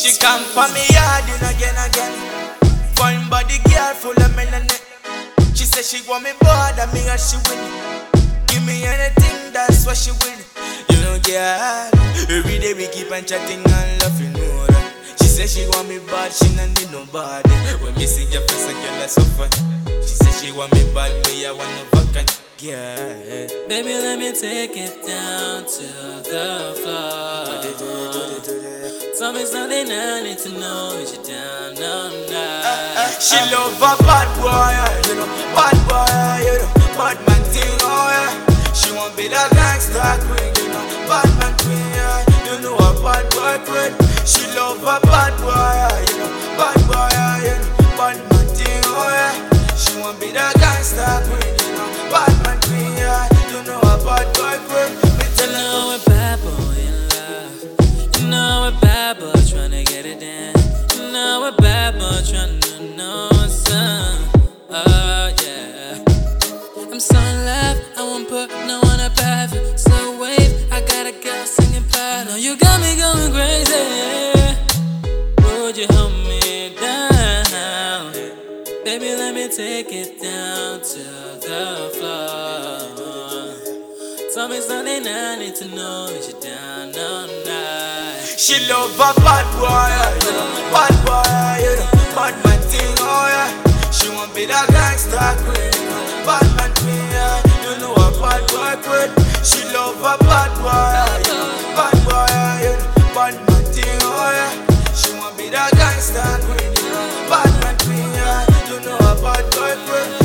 She come for me yard again. Fine body girl full of melanin. She say she want me bad and me and she win. Give me anything, that's what she win. You know, girl, every day we keep on chatting and laughing more. She say she want me bad, she not need nobody. When me see your face, I girl I suffer. She say she want me bad, me I want no vacant. Yeah. Baby, let me take it down to the floor. Tell me something I need to know. Is you down all night? She love a bad boy, you know. Bad boy, you know. Bad man thing, oh yeah. She want be the gangster queen, you know. Bad man queen, yeah. You know a bad boy queen. She love a bad boy, you know. Bad boy, you know. Bad man thing, oh yeah. She want be the gangster queen, you know. Bad man queen, yeah. You know a bad boy queen. You know a bad boy in love. You know a bad boy tryna get it in. You know a bad boy tryna know some. Oh yeah. I'm so in love, I won't put no one up above you. Slow wave, I got a girl singing pop. No, you got me going crazy. Would you hold me down? Baby, let me take it down to the floor. Tell me something I need to know. Is you down all night? She love a bad boy, you know. Bad boy, you know. Bad man thing, oh yeah. She want be the gangster queen, you know. Bad man queen, yeah. You know a bad boy queen. She love a bad boy, you know. Bad boy, you know. Bad man thing, oh yeah. She want be the gangster queen, you know. Bad man queen, yeah. You know a bad boy queen.